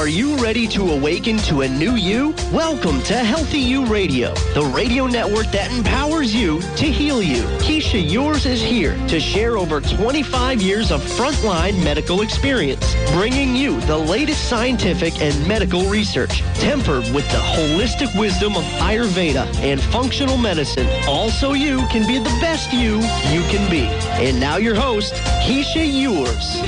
Are you ready to awaken to a new you? Welcome to Healthy You Radio, the radio network that empowers you to heal you. Keisha Yours is here to share over 25 years of frontline medical experience, bringing you the latest scientific and medical research, tempered with the holistic wisdom of Ayurveda and functional medicine, all so you can be the best you can be. And now your host, Keisha Yours.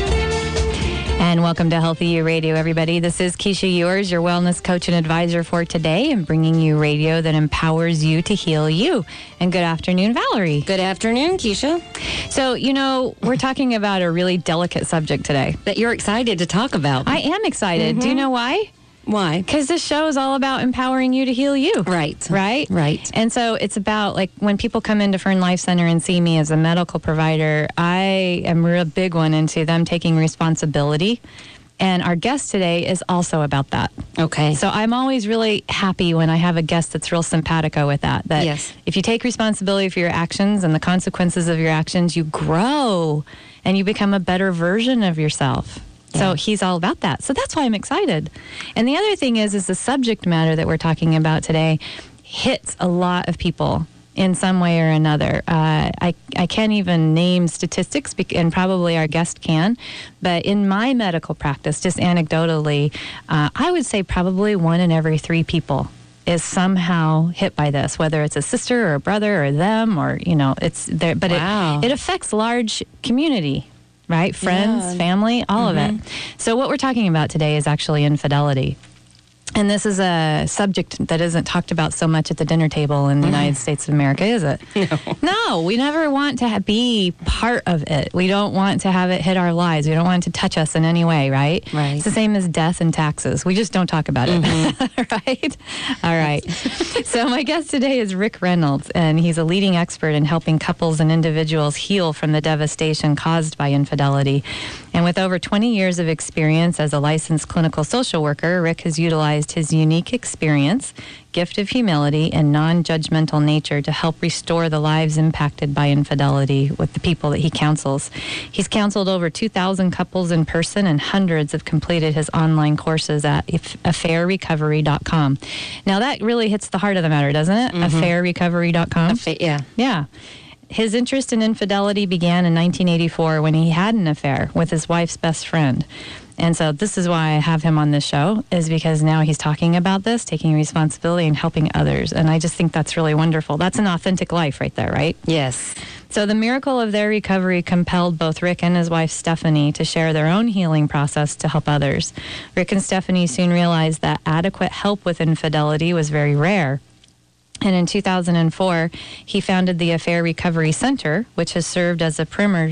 And welcome to Healthy You Radio, everybody. This is Keisha Yours, your wellness coach and advisor for today, and bringing you radio that empowers you to heal you. And good afternoon, Valerie. Good afternoon, Keisha. So, we're talking about a really delicate subject today. That you're excited to talk about. I am excited. Mm-hmm. Do you know why? Why? Because this show is all about empowering you to heal you. Right. Right? Right. And so it's about, like, when people come into Fern Life Center and see me as a medical provider, I am a real big one into them taking responsibility. And our guest today is also about that. Okay. So I'm always really happy when I have a guest that's real simpatico with that. That yes. If you take responsibility for your actions and the consequences of your actions, you grow and you become a better version of yourself. So he's all about that. So that's why I'm excited. And the other thing is the subject matter that we're talking about today hits a lot of people in some way or another. I can't even name statistics, and probably our guest can, but in my medical practice, just anecdotally, I would say probably 1 in every 3 people is somehow hit by this, whether it's a sister or a brother or them, or, it's there. But wow. It affects large community. Right? Friends, family, all of it. So what we're talking about today is actually infidelity. And this is a subject that isn't talked about so much at the dinner table in the United States of America, is it? No, we never want to be part of it. We don't want to have it hit our lives. We don't want it to touch us in any way, right? Right. It's the same as death and taxes. We just don't talk about it, right? All right. So my guest today is Rick Reynolds, and he's a leading expert in helping couples and individuals heal from the devastation caused by infidelity. And with over 20 years of experience as a licensed clinical social worker, Rick has utilized his unique experience, gift of humility, and non-judgmental nature to help restore the lives impacted by infidelity with the people that he counsels. He's counseled over 2,000 couples in person, and hundreds have completed his online courses at affairrecovery.com. Now that really hits the heart of the matter, doesn't it? Affairrecovery.com. Yeah. His interest in infidelity began in 1984 when he had an affair with his wife's best friend. And so this is why I have him on this show, is because now he's talking about this, taking responsibility and helping others. And I just think that's really wonderful. That's an authentic life right there, right? Yes. So the miracle of their recovery compelled both Rick and his wife Stephanie to share their own healing process to help others. Rick and Stephanie soon realized that adequate help with infidelity was very rare. And in 2004, he founded the Affair Recovery Center, which has served as a primer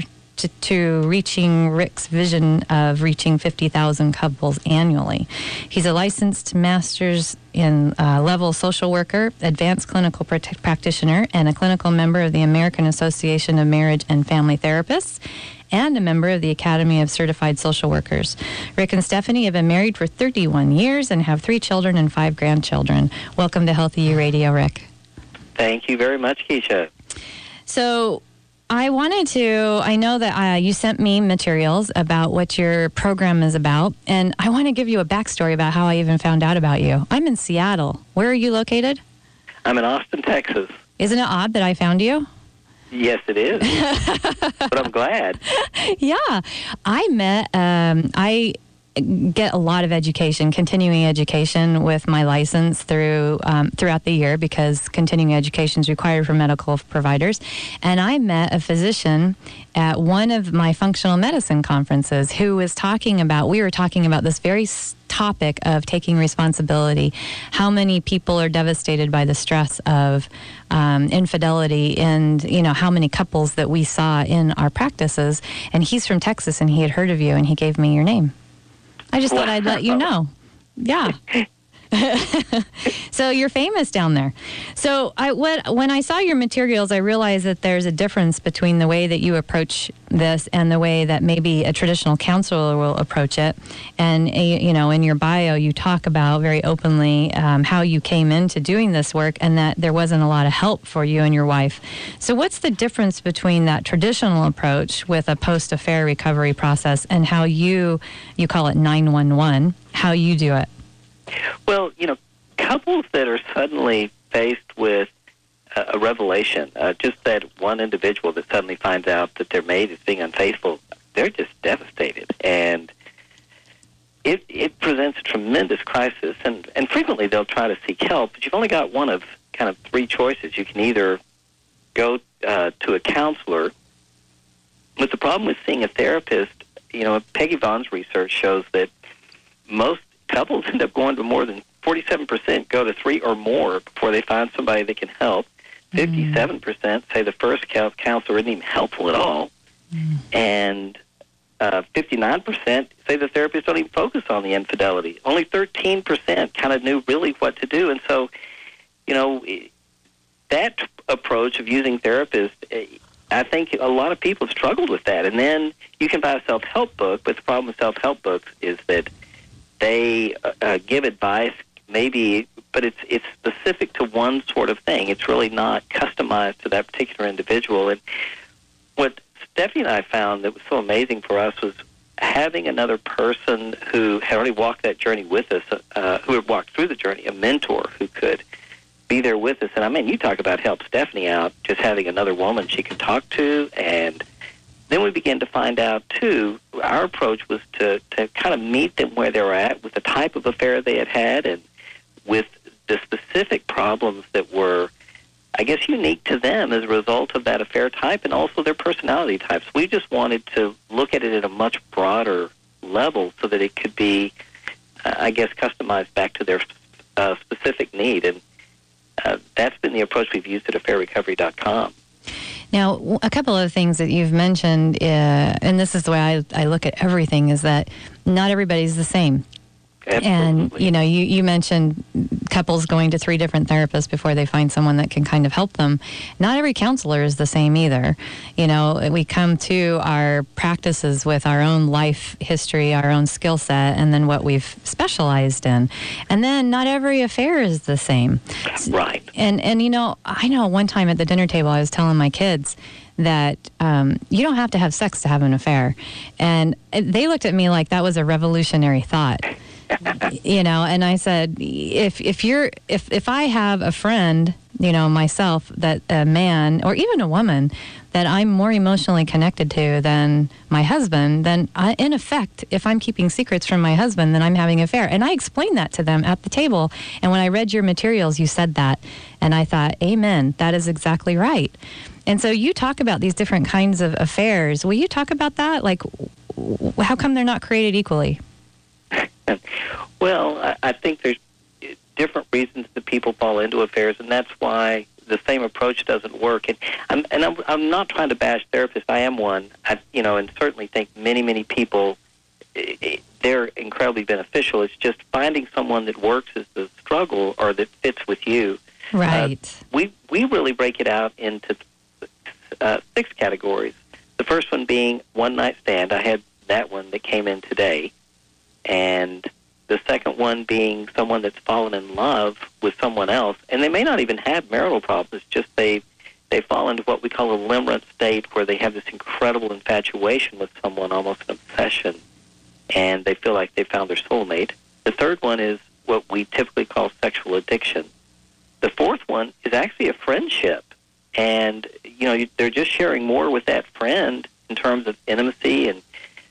to reaching Rick's vision of reaching 50,000 couples annually. He's a licensed master's in level social worker, advanced clinical practitioner, and a clinical member of the American Association of Marriage and Family Therapists, and a member of the Academy of Certified Social Workers. Rick and Stephanie have been married for 31 years and have 3 children and 5 grandchildren. Welcome to Healthy You Radio, Rick. Thank you very much, Keisha. So I know that you sent me materials about what your program is about, and I want to give you a backstory about how I even found out about you. I'm in Seattle. Where are you located? I'm in Austin, Texas. Isn't it odd that I found you? Yes, it is. But I'm glad. Yeah. I get a lot of education, continuing education with my license throughout the year, because continuing education is required for medical providers. And I met a physician at one of my functional medicine conferences who was we were talking about this very topic of taking responsibility, how many people are devastated by the stress of infidelity, and how many couples that we saw in our practices. And he's from Texas, and he had heard of you, and he gave me your name. I just thought I'd let you know. Yeah. So you're famous down there. So when I saw your materials, I realized that there's a difference between the way that you approach this and the way that maybe a traditional counselor will approach it. And, in your bio, you talk about very openly how you came into doing this work, and that there wasn't a lot of help for you and your wife. So what's the difference between that traditional approach with a post-affair recovery process and how you call it 911, how you do it? Well, couples that are suddenly faced with a revelation, just that one individual that suddenly finds out that their mate is being unfaithful, they're just devastated. And it presents a tremendous crisis. And frequently they'll try to seek help, but you've only got one of kind of three choices. You can either go to a counselor, but the problem with seeing a therapist, Peggy Vaughn's research shows that most couples end up going to more than 47% go to 3 or more before they find somebody that can help. 57% say the first counselor isn't even helpful at all. And 59% say the therapist don't even focus on the infidelity. Only 13% kind of knew really what to do. And so, that approach of using therapists, I think a lot of people struggled with that. And then you can buy a self-help book, but the problem with self-help books is that they give advice, maybe, but it's specific to one sort of thing. It's really not customized to that particular individual. And what Stephanie and I found that was so amazing for us was having another person who had already walked that journey with us, who had walked through the journey, a mentor who could be there with us. And I mean, you talk about help Stephanie out, just having another woman she could talk to. And then we began to find out, too, our approach was to kind of meet them where they were at with the type of affair they had had and with the specific problems that were, I guess, unique to them as a result of that affair type and also their personality types. We just wanted to look at it at a much broader level so that it could be, I guess, customized back to their specific need. And that's been the approach we've used at affairrecovery.com. Now, a couple of things that you've mentioned, and this is the way I look at everything, is that not everybody's the same. Absolutely. And, you mentioned couples going to 3 different therapists before they find someone that can kind of help them. Not every counselor is the same either. We come to our practices with our own life history, our own skill set, and then what we've specialized in. And then not every affair is the same. Right. And I know one time at the dinner table I was telling my kids that you don't have to have sex to have an affair. And they looked at me like that was a revolutionary thought. And I said, if I have a friend, myself, that a man or even a woman that I'm more emotionally connected to than my husband, then in effect, if I'm keeping secrets from my husband, then I'm having an affair. And I explained that to them at the table. And when I read your materials, you said that. And I thought, amen, that is exactly right. And so you talk about these different kinds of affairs. Will you talk about that? Like, how come they're not created equally? Well, I think there's different reasons that people fall into affairs, and that's why the same approach doesn't work. And I'm not trying to bash therapists. I am one. And certainly think many people, they're incredibly beneficial. It's just finding someone that works as the struggle or that fits with you. Right. We really break it out into 6 categories. The first one being one night stand. I had that one that came in today. And the second one being someone that's fallen in love with someone else, and they may not even have marital problems, just they fall into what we call a limerent state where they have this incredible infatuation with someone, almost an obsession, and they feel like they found their soulmate. The third one is what we typically call sexual addiction. The fourth one is actually a friendship, and they're just sharing more with that friend in terms of intimacy and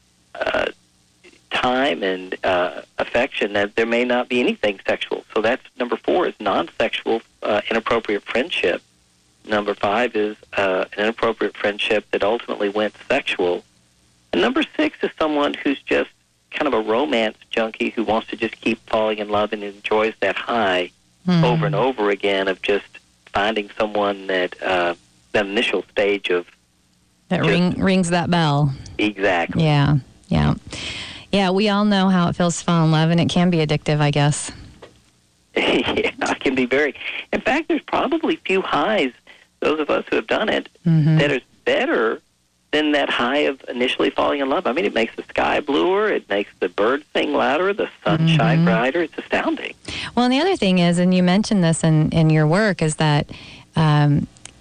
time and affection, that there may not be anything sexual. So that's number 4 is non-sexual inappropriate friendship. Number 5 is an inappropriate friendship that ultimately went sexual. And number 6 is someone who's just kind of a romance junkie who wants to just keep falling in love and enjoys that high over and over again of just finding someone that that initial stage of that rings that bell. Exactly. Yeah, we all know how it feels to fall in love, and it can be addictive, I guess. Yeah, it can be very. In fact, there's probably few highs, those of us who have done it, that is better than that high of initially falling in love. I mean, it makes the sky bluer, it makes the birds sing louder, the sun shine brighter. It's astounding. Well, and the other thing is, and you mentioned this in your work, is that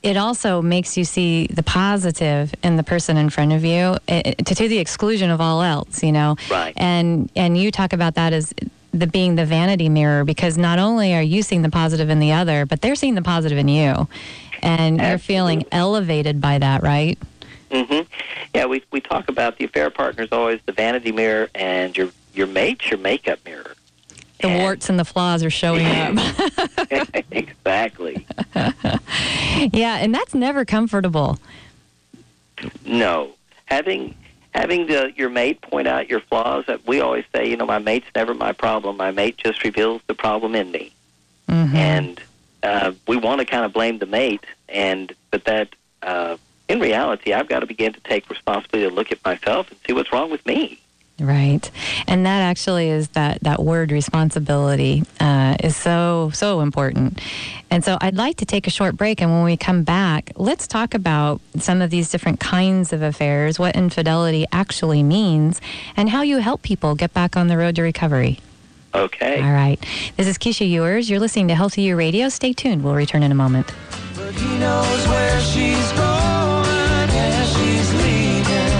it also makes you see the positive in the person in front of you, to the exclusion of all else, you know. Right. And you talk about that as being the vanity mirror, because not only are you seeing the positive in the other, but they're seeing the positive in you. And Absolutely. You're feeling elevated by that, right? Mm-hmm. Yeah, we talk about the affair partner is always the vanity mirror, and your mate's your makeup mirror. The warts and the flaws are showing up. Exactly. Yeah, and that's never comfortable. No. Having your mate point out your flaws, we always say, you know, my mate's never my problem. My mate just reveals the problem in me. Mm-hmm. And we want to kind of blame the mate, but that in reality, I've got to begin to take responsibility to look at myself and see what's wrong with me. Right. And that actually is that word responsibility is so important. And so I'd like to take a short break. And when we come back, let's talk about some of these different kinds of affairs, what infidelity actually means, and how you help people get back on the road to recovery. Okay. All right. This is Keisha Ewers. You're listening to Healthy You Radio. Stay tuned. We'll return in a moment. But he knows where she's going, yeah, she's leaving.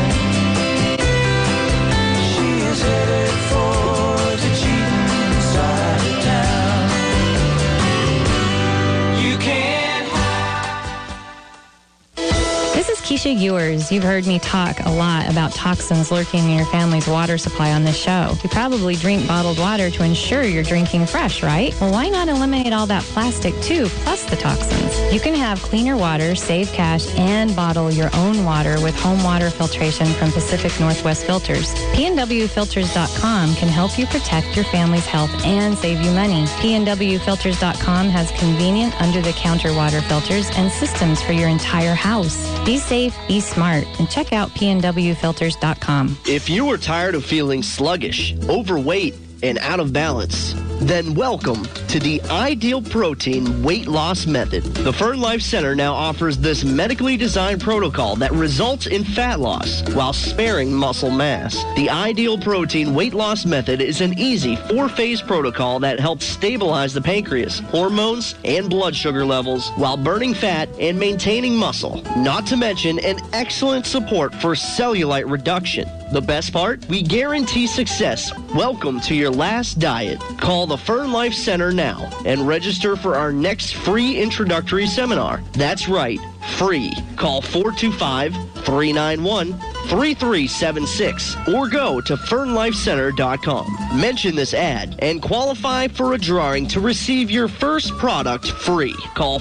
Headed for the cheating side of town. You can't hide. This is Keisha Ewers. You've heard me talk a lot about toxins lurking in your family's water supply on this show. You probably drink bottled water to ensure you're drinking fresh, right? Well, why not eliminate all that plastic too, plus the toxins? You can have cleaner water, save cash, and bottle your own water with home water filtration from Pacific Northwest Filters. PNWFilters.com can help you protect your family's health and save you money. PNWFilters.com has convenient under-the-counter water filters and systems for your entire house. Be safe, be smart, and check out PNWFilters.com. If you are tired of feeling sluggish, overweight, and out of balance, then welcome to the Ideal Protein Weight Loss Method. The Fern Life Center now offers this medically designed protocol that results in fat loss while sparing muscle mass. The Ideal Protein Weight Loss Method is an easy 4-phase protocol that helps stabilize the pancreas, hormones, and blood sugar levels while burning fat and maintaining muscle, not to mention an excellent support for cellulite reduction. The best part? We guarantee success. Welcome to your last diet. Call the Fern Life Center now and register for our next free introductory seminar. That's right, free. Call 425-391-3376 or go to fernlifecenter.com. Mention this ad and qualify for a drawing to receive your first product free. Call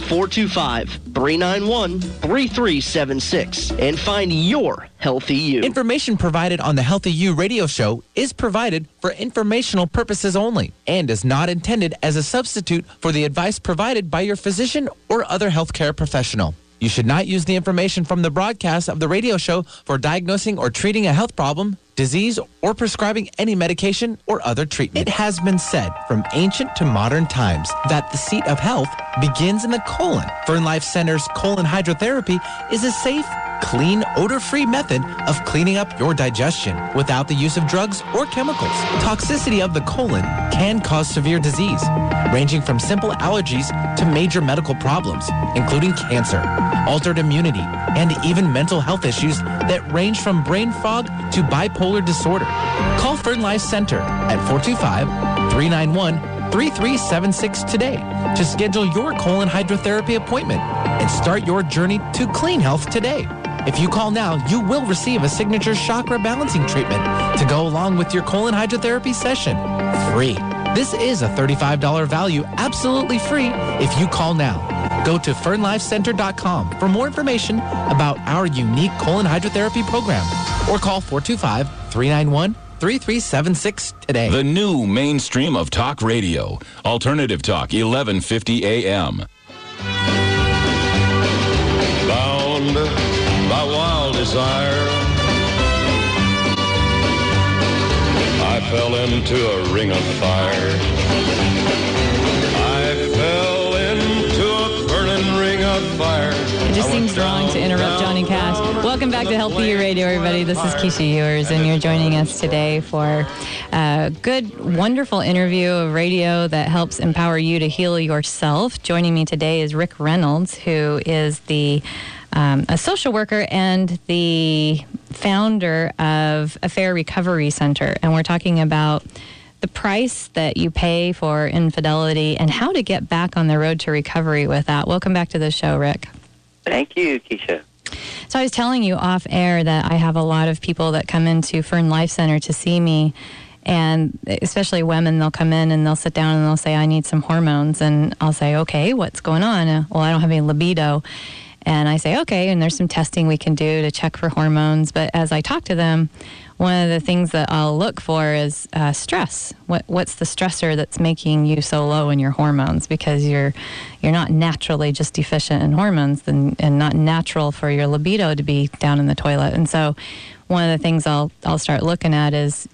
425-391-3376 and find your Healthy You. Information provided on the Healthy You radio show is provided for informational purposes only and is not intended as a substitute for the advice provided by your physician or other healthcare professional. You should not use the information from the broadcast of the radio show for diagnosing or treating a health problem, disease, or prescribing any medication or other treatment. It has been said from ancient to modern times that the seat of health begins in the colon. Fern Life Center's colon hydrotherapy is a safe, clean, odor-free method of cleaning up your digestion without the use of drugs or chemicals. Toxicity of the colon can cause severe disease, ranging from simple allergies to major medical problems, including cancer, altered immunity, and even mental health issues that range from brain fog to bipolar disorder. Call Fern Life Center at 425-391-3376 today to schedule your colon hydrotherapy appointment and start your journey to clean health today. If you call now, you will receive a signature chakra balancing treatment to go along with your colon hydrotherapy session. Free. This is a $35 value, absolutely free if you call now. Go to fernlifecenter.com for more information about our unique colon hydrotherapy program or call 425-391-3376 today. The new mainstream of talk radio. Alternative Talk, 1150 AM. Bound by wild desire, I fell into a ring of fire. I fell into a burning ring of fire. It just seems wrong to interrupt Johnny Cash. Welcome back back to Healthy You Radio, everybody. This is Keisha Ewers, and you're joining us today for a good, wonderful interview of radio that helps empower you to heal yourself. Joining me today is Rick Reynolds, who is a social worker and the founder of Affair Recovery Center. And we're talking about the price that you pay for infidelity and how to get back on the road to recovery with that. Welcome back to the show, Rick. Thank you, Keisha. So I was telling you off air that I have a lot of people that come into Fern Life Center to see me, and especially women, they'll come in and they'll sit down and they'll say, I need some hormones. And I'll say, okay, what's going on? Well, I don't have any libido. And I say, okay, and there's some testing we can do to check for hormones. But as I talk to them, one of the things that I'll look for is stress. What's the stressor that's making you so low in your hormones? Because you're not naturally just deficient in hormones and not natural for your libido to be down in the toilet. And so one of the things I'll start looking at is,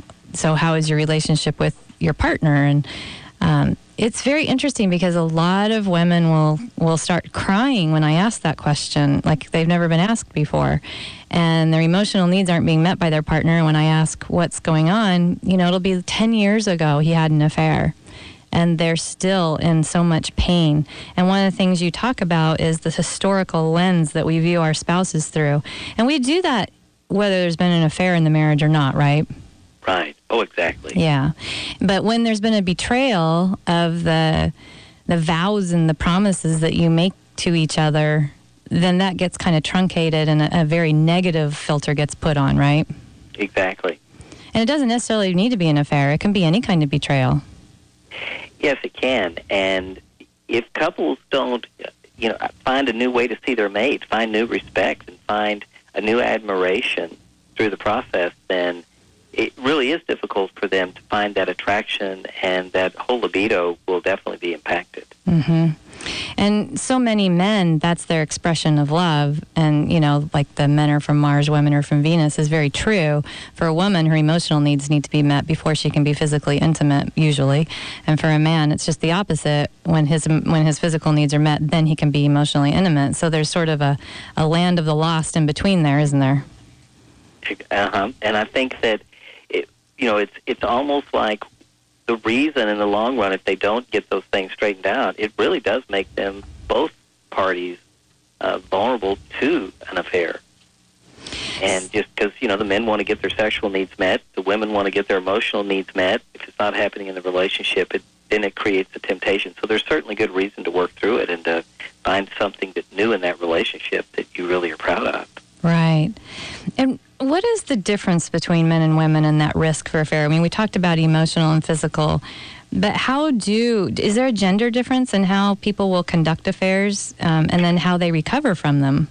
so how is your relationship with your partner? And it's very interesting because a lot of women will start crying when I ask that question, like they've never been asked before. And their emotional needs aren't being met by their partner. And when I ask what's going on, it'll be 10 years ago he had an affair. And they're still in so much pain. And one of the things you talk about is the historical lens that we view our spouses through. And we do that whether there's been an affair in the marriage or not, right? Right. Oh, exactly. Yeah. But when there's been a betrayal of the vows and the promises that you make to each other, then that gets kind of truncated and a very negative filter gets put on, right? Exactly. And it doesn't necessarily need to be an affair. It can be any kind of betrayal. Yes, it can. And if couples don't, find a new way to see their mate, find new respect, and find a new admiration through the process, then it really is difficult for them to find that attraction, and that whole libido will definitely be impacted. Mm-hmm. And so many men, that's their expression of love. And, like the men are from Mars, women are from Venus is very true. For a woman, her emotional needs need to be met before she can be physically intimate, usually. And for a man, it's just the opposite. When his physical needs are met, then he can be emotionally intimate. So there's sort of a land of the lost in between there, isn't there? Uh-huh. And I think that it's almost like the reason in the long run, if they don't get those things straightened out, it really does make them, both parties, vulnerable to an affair. And just because, the men want to get their sexual needs met, the women want to get their emotional needs met. If it's not happening in the relationship, then it creates a temptation. So there's certainly good reason to work through it and to find something that's new in that relationship that you really are proud of. Right. And what is the difference between men and women in that risk for affair? I mean, we talked about emotional and physical, but is there a gender difference in how people will conduct affairs and then how they recover from them?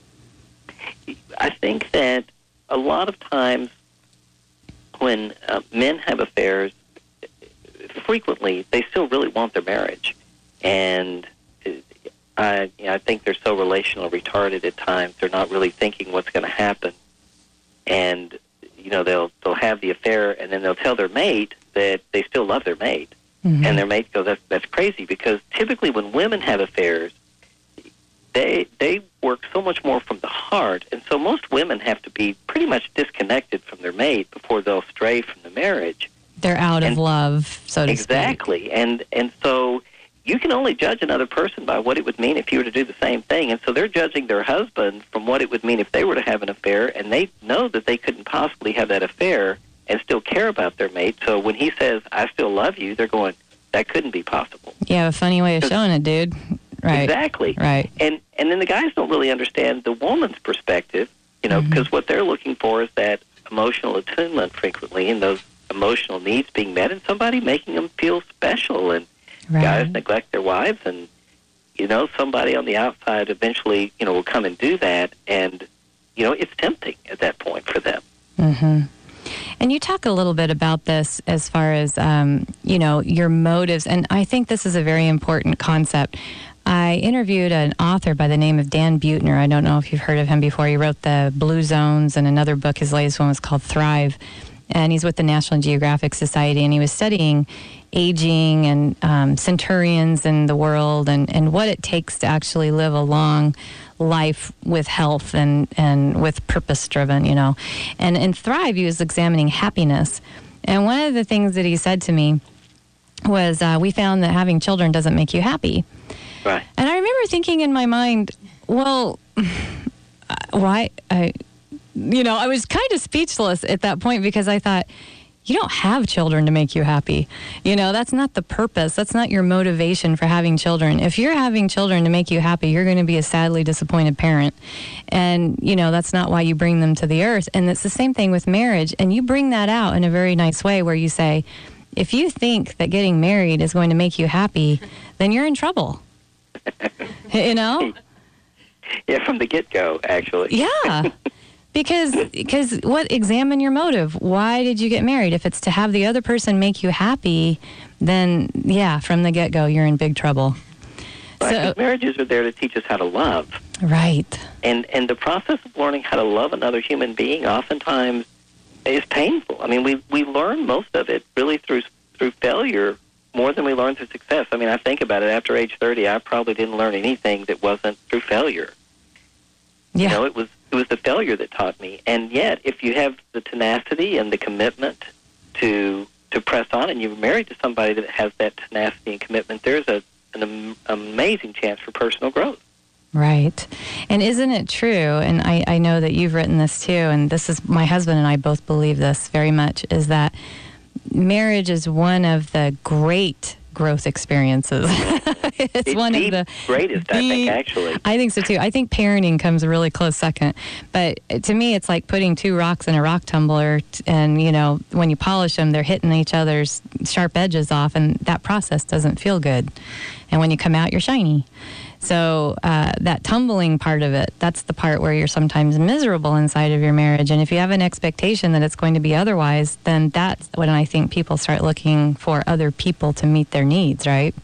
I think that a lot of times when men have affairs, frequently they still really want their marriage. And I think they're so relational retarded at times. They're not really thinking what's going to happen. And, they'll have the affair, and then they'll tell their mate that they still love their mate. Mm-hmm. And their mate goes, that's crazy, because typically when women have affairs, they work so much more from the heart. And so most women have to be pretty much disconnected from their mate before they'll stray from the marriage. They're out of love, so to speak. Exactly. And so you can only judge another person by what it would mean if you were to do the same thing. And so they're judging their husband from what it would mean if they were to have an affair, and they know that they couldn't possibly have that affair and still care about their mate. So when he says, I still love you, they're going, that couldn't be possible. You have a funny way of showing it, dude. Right. Exactly. Right. And then the guys don't really understand the woman's perspective, because what they're looking for is that emotional attunement frequently, and those emotional needs being met, and somebody making them feel special. And guys neglect their wives, and, somebody on the outside eventually, will come and do that, and, it's tempting at that point for them. Mm-hmm. And you talk a little bit about this as far as, your motives, and I think this is a very important concept. I interviewed an author by the name of Dan Buettner. I don't know if you've heard of him before. He wrote the Blue Zones, and another book, his latest one was called Thrive. and he's with the National Geographic Society, and he was studying aging and centurions in the world and what it takes to actually live a long life with health and with purpose-driven, you know. And in Thrive, he was examining happiness. And one of the things that he said to me was, we found that having children doesn't make you happy. Right. And I remember thinking in my mind, well, why? I was kind of speechless at that point because I thought, you don't have children to make you happy. You know, that's not the purpose. That's not your motivation for having children. If you're having children to make you happy, you're going to be a sadly disappointed parent. And, you know, that's not why you bring them to the earth. And it's the same thing with marriage. And you bring that out in a very nice way where you say, if you think that getting married is going to make you happy, then you're in trouble. You know? Yeah, from the get-go, actually. Yeah. Because examine your motive. Why did you get married? If it's to have the other person make you happy, then, yeah, from the get-go, you're in big trouble. Right, So, marriages are there to teach us how to love. right. And the process of learning how to love another human being oftentimes is painful. I mean, we learn most of it really through failure more than we learn through success. I mean, I think about it. After age 30, I probably didn't learn anything that wasn't through failure. Yeah. You know, it was the failure that taught me. And yet, if you have the tenacity and the commitment to press on, and you're married to somebody that has that tenacity and commitment, there's an amazing chance for personal growth. Right. And isn't it true, and I know that you've written this too, and this is, my husband and I both believe this very much, is that marriage is one of the great growth experiences. It's one of the greatest, I think, actually. I think so too. I think parenting comes a really close second. But to me, it's like putting two rocks in a rock tumbler, and, you know, when you polish them, they're hitting each other's sharp edges off, and that process doesn't feel good. And when you come out, you're shiny. So that tumbling part of it, that's the part where you're sometimes miserable inside of your marriage. And if you have an expectation that it's going to be otherwise, then that's when I think people start looking for other people to meet their needs, right?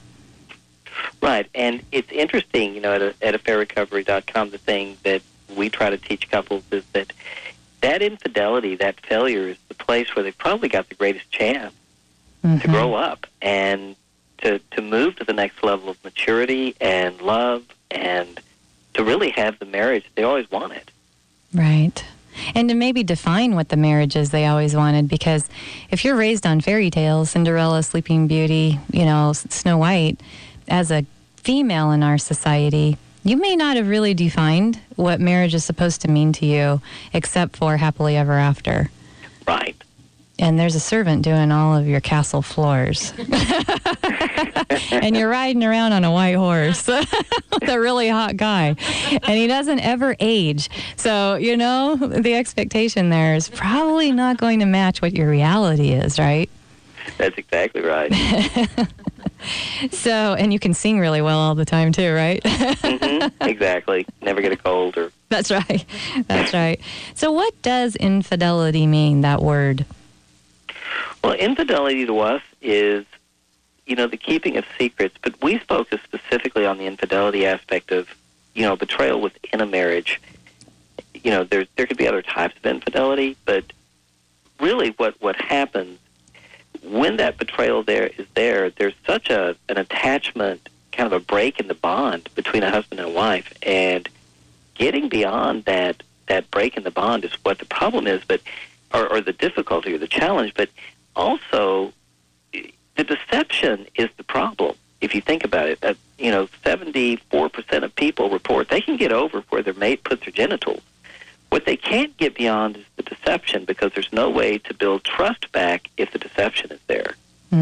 Right. And it's interesting, you know, at affairrecovery.com, the thing that we try to teach couples is that infidelity, that failure, is the place where they've probably got the greatest chance to grow up and to move to the next level of maturity and love and to really have the marriage they always wanted. Right. And to maybe define what the marriage is they always wanted, because if you're raised on fairy tales, Cinderella, Sleeping Beauty, you know, Snow White, as a female in our society, you may not have really defined what marriage is supposed to mean to you except for happily ever after. Right. And there's a servant doing all of your castle floors. And you're riding around on a white horse with a really hot guy. And he doesn't ever age. So, you know, the expectation there is probably not going to match what your reality is, right? That's exactly right. So, and you can sing really well all the time too, right? Exactly. Never get a cold or... That's right. That's right. So what does infidelity mean, that word? Well, infidelity to us is, you know, the keeping of secrets, but we focus specifically on the infidelity aspect of, you know, betrayal within a marriage. You know, there could be other types of infidelity, but really what happens when that betrayal there's such an attachment, kind of a break in the bond between a husband and a wife, and getting beyond that break in the bond is what the problem is, but or the difficulty or the challenge, but also the deception is the problem. If you think about it, you know, 74% of people report they can get over where their mate puts their genitals. What they can't get beyond is the deception, because there's no way to build trust back if the deception is there.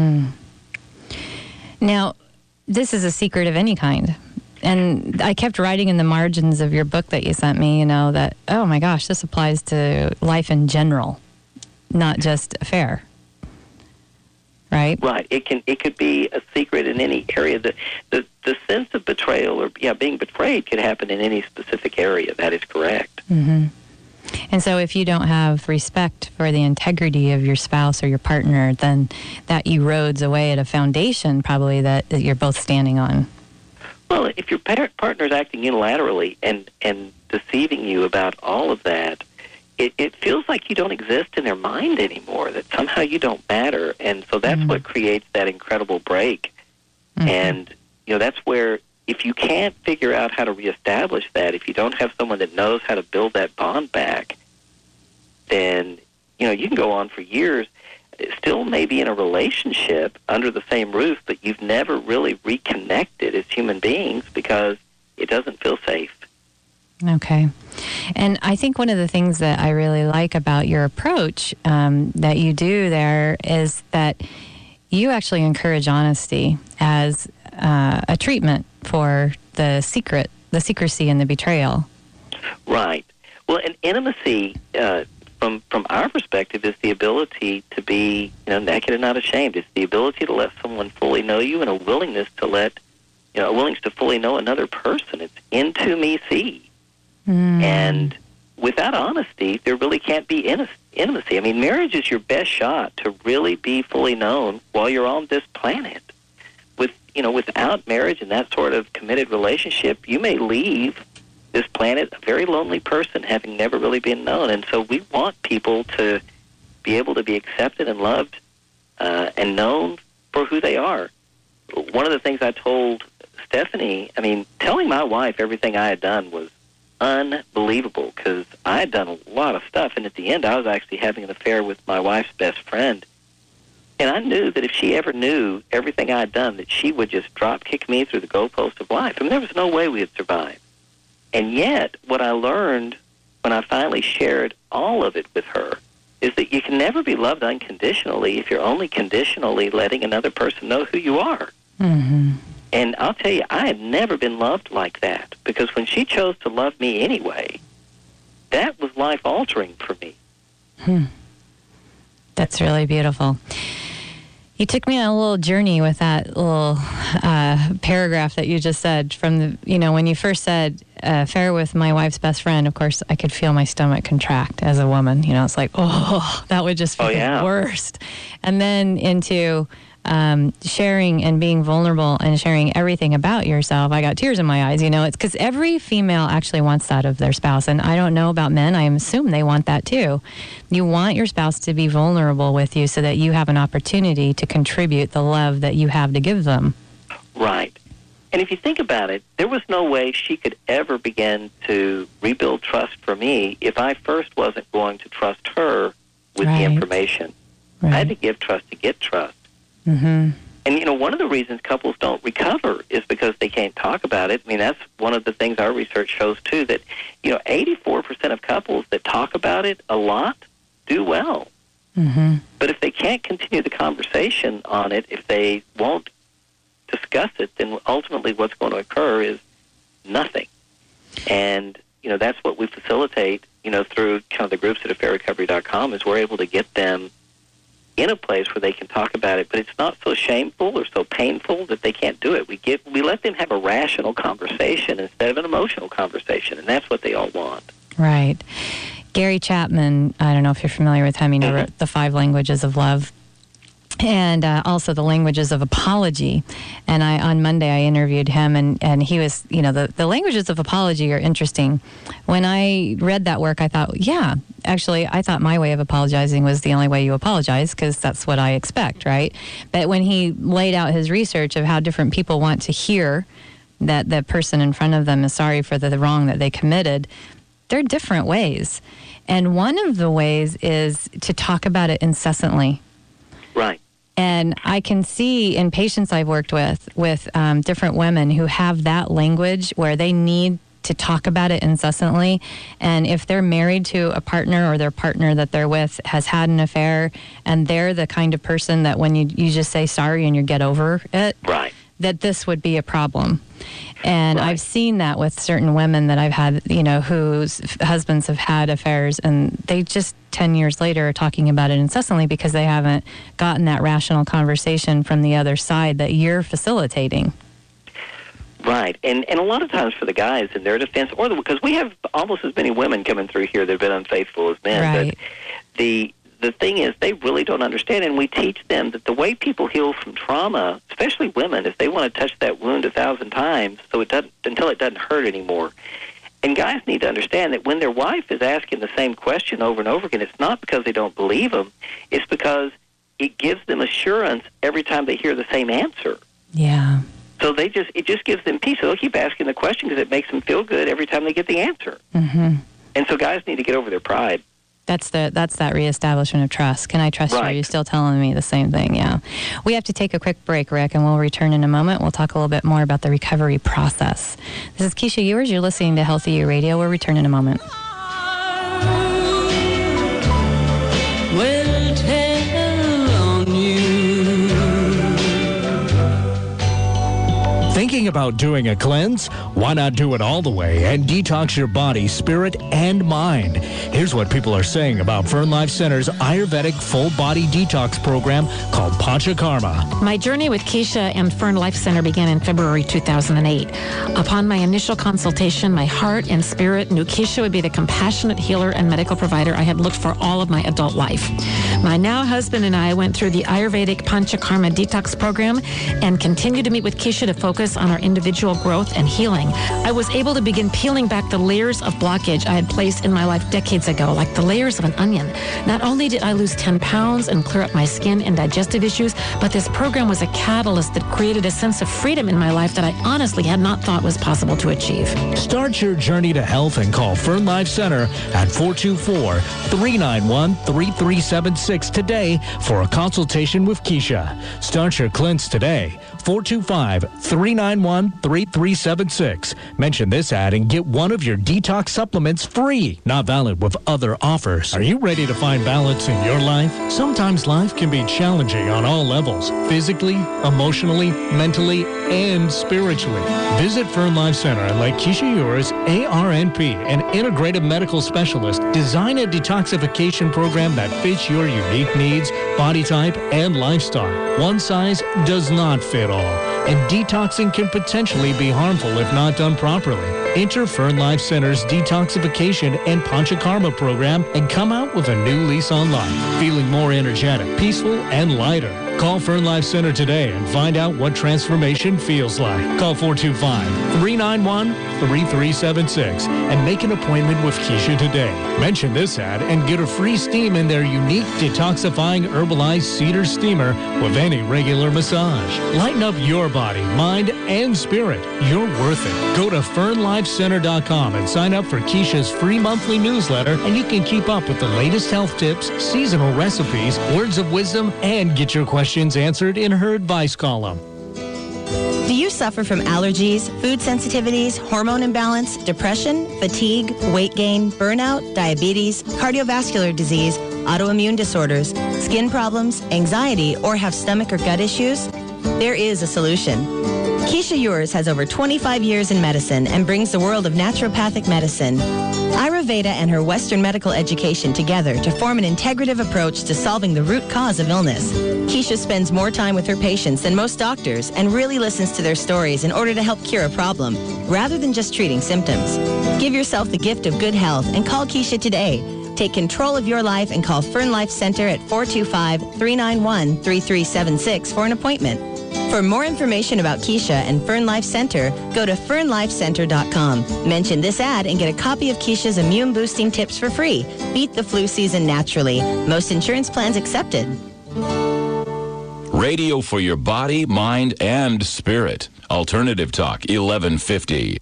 Now, this is a secret of any kind. And I kept writing in the margins of your book that you sent me, you know, that, oh my gosh, this applies to life in general, not just affair. Right? Right. It could be a secret in any area. The sense of betrayal or being betrayed could happen in any specific area. That is correct. Mm-hmm. And so if you don't have respect for the integrity of your spouse or your partner, then that erodes away at a foundation probably that you're both standing on. Well, if your partner is acting unilaterally and deceiving you about all of that, it feels like you don't exist in their mind anymore, that somehow you don't matter. And so that's what creates that incredible break. And, that's where if you can't figure out how to reestablish that, if you don't have someone that knows how to build that bond back, then, you can go on for years, still maybe in a relationship under the same roof, but you've never really reconnected as human beings because it doesn't feel safe. Okay. And I think one of the things that I really like about your approach that you do there is that you actually encourage honesty as a treatment for the secrecy and the betrayal. Right. Well, and intimacy, from our perspective, is the ability to be naked and not ashamed. It's the ability to let someone fully know you, and a willingness to fully know another person. It's into me see. And without honesty, there really can't be intimacy. I mean, marriage is your best shot to really be fully known while you're on this planet. Without marriage and that sort of committed relationship, you may leave this planet a very lonely person, having never really been known. And so we want people to be able to be accepted and loved and known for who they are. One of the things I told Stephanie, telling my wife everything I had done was unbelievable, because I had done a lot of stuff, and at the end I was actually having an affair with my wife's best friend. And I knew that if she ever knew everything I had done, that she would just drop kick me through the goalpost of life. There was no way we would survive. And yet, what I learned when I finally shared all of it with her is that you can never be loved unconditionally if you're only conditionally letting another person know who you are. And I'll tell you, I had never been loved like that, because when she chose to love me anyway, that was life-altering for me. That's really beautiful. You took me on a little journey with that little paragraph that you just said from the, when you first said affair with my wife's best friend, of course, I could feel my stomach contract as a woman. It's like, that would just be the worst. And then into sharing and being vulnerable and sharing everything about yourself, I got tears in my eyes. It's because every female actually wants that of their spouse. And I don't know about men. I assume they want that too. You want your spouse to be vulnerable with you so that you have an opportunity to contribute the love that you have to give them. Right. And if you think about it, there was no way she could ever begin to rebuild trust for me if I first wasn't going to trust her with the information. I had to give trust to get trust. And, one of the reasons couples don't recover is because they can't talk about it. That's one of the things our research shows, too, that, 84% of couples that talk about it a lot do well. But if they can't continue the conversation on it, if they won't discuss it, then ultimately what's going to occur is nothing. And, that's what we facilitate, through kind of the groups at affairrecovery.com, is we're able to get them in a place where they can talk about it, but it's not so shameful or so painful that they can't do it. We let them have a rational conversation instead of an emotional conversation, and that's what they all want. Right. Gary Chapman, I don't know if you're familiar with him, he wrote The 5 Languages of Love, and also The Languages of Apology. And on Monday I interviewed him, and he was, the languages of apology are interesting. When I read that work, I thought, actually, I thought my way of apologizing was the only way you apologize, because that's what I expect, right? But when he laid out his research of how different people want to hear that the person in front of them is sorry for the wrong that they committed, there are different ways. And one of the ways is to talk about it incessantly. Right. And I can see in patients I've worked with different women who have that language where they need to talk about it incessantly. And if they're married to a partner, or their partner that they're with has had an affair, and they're the kind of person that when you just say sorry and you get over it, right, that this would be a problem. And I've seen that with certain women that I've had, whose husbands have had affairs, and they just 10 years later are talking about it incessantly because they haven't gotten that rational conversation from the other side that you're facilitating. Right. And a lot of times for the guys in their defense, because we have almost as many women coming through here that have been unfaithful as men, right. But the thing is, they really don't understand, and we teach them that the way people heal from trauma, especially women, is they want to touch that wound 1,000 times until it doesn't hurt anymore. And guys need to understand that when their wife is asking the same question over and over again, it's not because they don't believe them. It's because it gives them assurance every time they hear the same answer. Yeah. So it just gives them peace. So they'll keep asking the question because it makes them feel good every time they get the answer. Mm-hmm. And so guys need to get over their pride. That's that reestablishment of trust. Can I trust you? Are you still telling me the same thing? Yeah. We have to take a quick break, Rick, and we'll return in a moment. We'll talk a little bit more about the recovery process. This is Keisha Ewers. You're listening to Healthy You Radio. We'll return in a moment. Will tell on you. Thinking about doing a cleanse? Why not do it all the way and detox your body, spirit, and mind? Here's what people are saying about Fern Life Center's Ayurvedic full body detox program called Panchakarma. My journey with Keisha and Fern Life Center began in February 2008. Upon my initial consultation, my heart and spirit knew Keisha would be the compassionate healer and medical provider I had looked for all of my adult life. My now husband and I went through the Ayurvedic Panchakarma detox program and continue to meet with Keisha to focus on our individual growth and healing. I was able to begin peeling back the layers of blockage I had placed in my life decades ago, like the layers of an onion. Not only did I lose 10 pounds and clear up my skin and digestive issues, but this program was a catalyst that created a sense of freedom in my life that I honestly had not thought was possible to achieve. Start your journey to health and call Fern Life Center at 424-391-3376 today for a consultation with Keisha. Start your cleanse today. 425-391-3376. Mention this ad and get one of your detox supplements free. Not valid with other offers. Are you ready to find balance in your life? Sometimes life can be challenging on all levels. Physically, emotionally, mentally, and spiritually. Visit Fern Life Center and let Keisha Ewers, ARNP, an integrative medical specialist, design a detoxification program that fits your unique needs, body type, and lifestyle. One size does not fit all, and detoxing can potentially be harmful if not done properly. Enter Fern Life Center's detoxification and Panchakarma program and come out with a new lease on life, feeling more energetic, peaceful, and lighter. Call Fern Life Center today and find out what transformation feels like. Call 425-391-3376 and make an appointment with Keisha today. Mention this ad and get a free steam in their unique detoxifying herbalized cedar steamer with any regular massage. Lighten up your body, mind, and spirit. You're worth it. Go to fernlifecenter.com and sign up for Keisha's free monthly newsletter, and you can keep up with the latest health tips, seasonal recipes, words of wisdom, and get your questions answered in her advice column. Do you suffer from allergies, food sensitivities, hormone imbalance, depression, fatigue, weight gain, burnout, diabetes, cardiovascular disease, autoimmune disorders, skin problems, anxiety, or have stomach or gut issues? There is a solution. Keisha Ewers has over 25 years in medicine and brings the world of naturopathic medicine, Ayurveda, and her Western medical education together to form an integrative approach to solving the root cause of illness. Keisha spends more time with her patients than most doctors and really listens to their stories in order to help cure a problem, rather than just treating symptoms. Give yourself the gift of good health and call Keisha today. Take control of your life and call Fern Life Center at 425-391-3376 for an appointment. For more information about Keisha and Fern Life Center, go to fernlifecenter.com. Mention this ad and get a copy of Keisha's immune boosting tips for free. Beat the flu season naturally. Most insurance plans accepted. Radio for your body, mind, and spirit. Alternative Talk, 1150.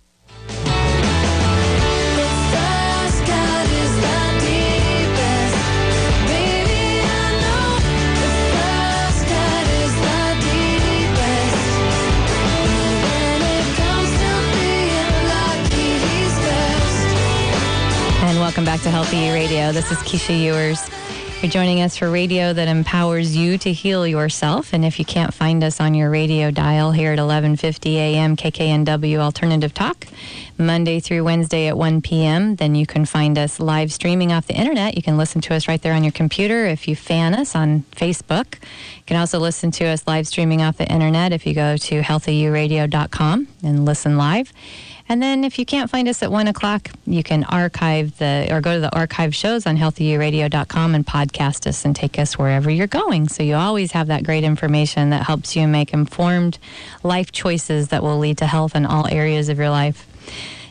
Welcome back to Healthy You Radio. This is Keisha Ewers. You're joining us for radio that empowers you to heal yourself. And if you can't find us on your radio dial here at 1150 a.m. KKNW Alternative Talk, Monday through Wednesday at 1 p.m., then you can find us live streaming off the internet. You can listen to us right there on your computer if you fan us on Facebook. You can also listen to us live streaming off the internet if you go to healthyuradio.com and listen live. And then if you can't find us at 1 o'clock, you can archive or go to the archive shows on healthyuradio.com and podcast us and take us wherever you're going. So you always have that great information that helps you make informed life choices that will lead to health in all areas of your life.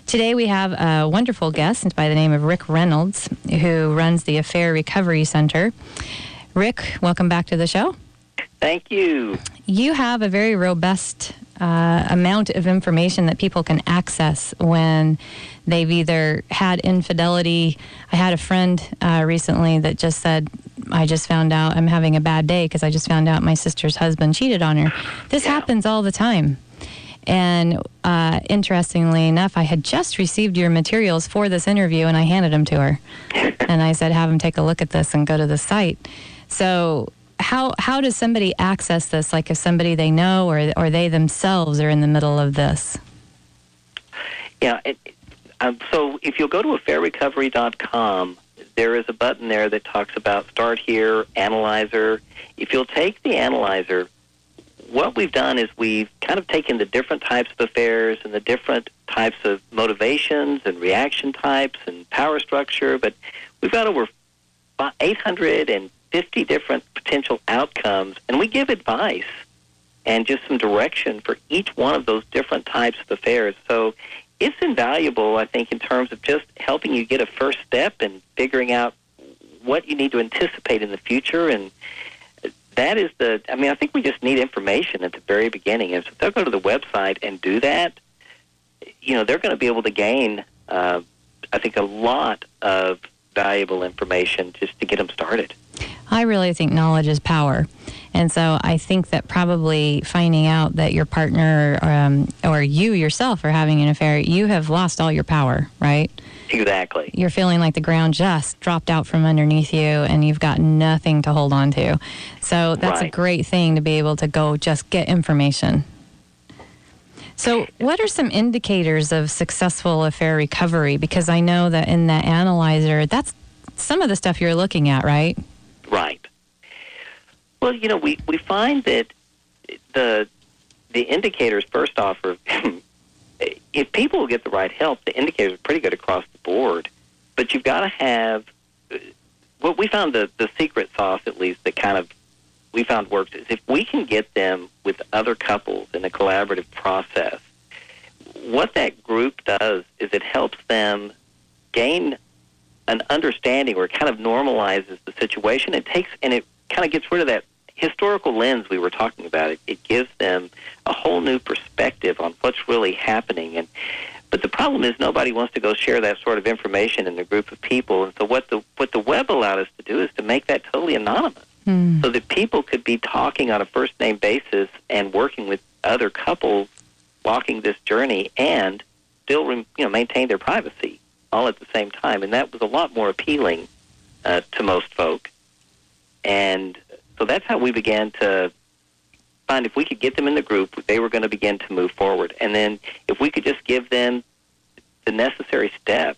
Today we have a wonderful guest by the name of Rick Reynolds, who runs the Affair Recovery Center. Rick, welcome back to the show. Thank you. You have a very robust amount of information that people can access when they've either had infidelity. I had a friend recently that just said, I just found out I'm having a bad day because I just found out my sister's husband cheated on her. This happens all the time. And interestingly enough, I had just received your materials for this interview, and I handed them to her. And I said, have them take a look at this and go to the site. So how does somebody access this? Like if somebody they know or they themselves are in the middle of this? Yeah. So if you'll go to affairrecovery.com, there is a button there that talks about Start Here, Analyzer. If you'll take the Analyzer, what we've done is we've kind of taken the different types of affairs and the different types of motivations and reaction types and power structure, but we've got over 850 different potential outcomes, and we give advice and just some direction for each one of those different types of affairs. So it's invaluable, I think, in terms of just helping you get a first step in figuring out what you need to anticipate in the future. And that is I think we just need information at the very beginning. And so if they'll go to the website and do that, they're going to be able to gain, I think, a lot of valuable information just to get them started. I really think knowledge is power. And so I think that probably finding out that your partner or you yourself are having an affair, you have lost all your power, right? Exactly. You're feeling like the ground just dropped out from underneath you and you've got nothing to hold on to. So that's a great thing to be able to go just get information. So what are some indicators of successful affair recovery? Because I know that in the Analyzer, that's some of the stuff you're looking at, right? Right. Well, we find that the indicators, first off, are if people will get the right help, the indicators are pretty good across the board. But you've got to have what we found the secret sauce, at least, that kind of we found works is if we can get them with other couples in a collaborative process, what that group does is it helps them gain an understanding or it kind of normalizes the situation. It kind of gets rid of that historical lens we were talking about. It gives them a whole new perspective on what's really happening. But the problem is nobody wants to go share that sort of information in a group of people. And so what the web allowed us to do is to make that totally anonymous. So that people could be talking on a first-name basis and working with other couples walking this journey and still maintain their privacy all at the same time. And that was a lot more appealing to most folk. And so that's how we began to find if we could get them in the group, they were going to begin to move forward. And then if we could just give them the necessary steps,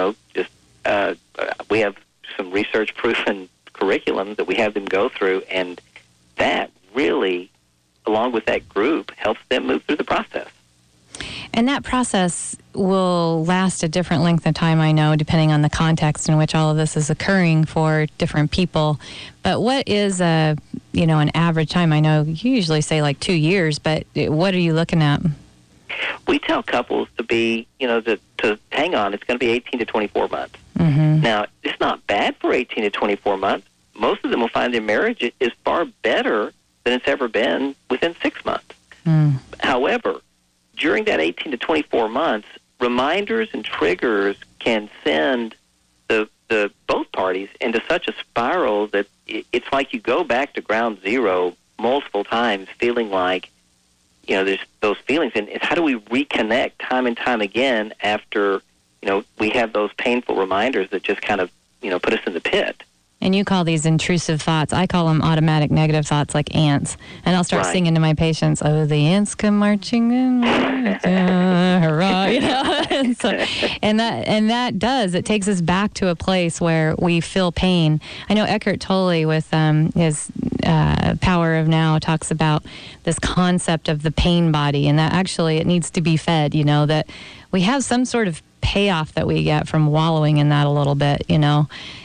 we have some research-proven curriculum that we have them go through, and that really, along with that group, helps them move through the process. And that process will last a different length of time, I know, depending on the context in which all of this is occurring for different people. But what is an average time? I know you usually say like 2 years, but what are you looking at? We tell couples to be, to hang on. It's going to be 18 to 24 months. Mm-hmm. Now, it's not bad for 18 to 24 months. Most of them will find their marriage is far better than it's ever been within 6 months. However, during that 18 to 24 months, reminders and triggers can send the both parties into such a spiral that it's like you go back to ground zero multiple times, feeling like, there's those feelings. And it's how do we reconnect time and time again after, we have those painful reminders that just kind of, put us in the pit. And you call these intrusive thoughts. I call them automatic negative thoughts, like ants. And I'll start singing to my patients, "Oh, the ants come marching in, hurrah!" And that does. It takes us back to a place where we feel pain. I know Eckhart Tolle, with his Power of Now, talks about this concept of the pain body, and that actually it needs to be fed. That we have some sort of payoff that we get from wallowing in that a little bit,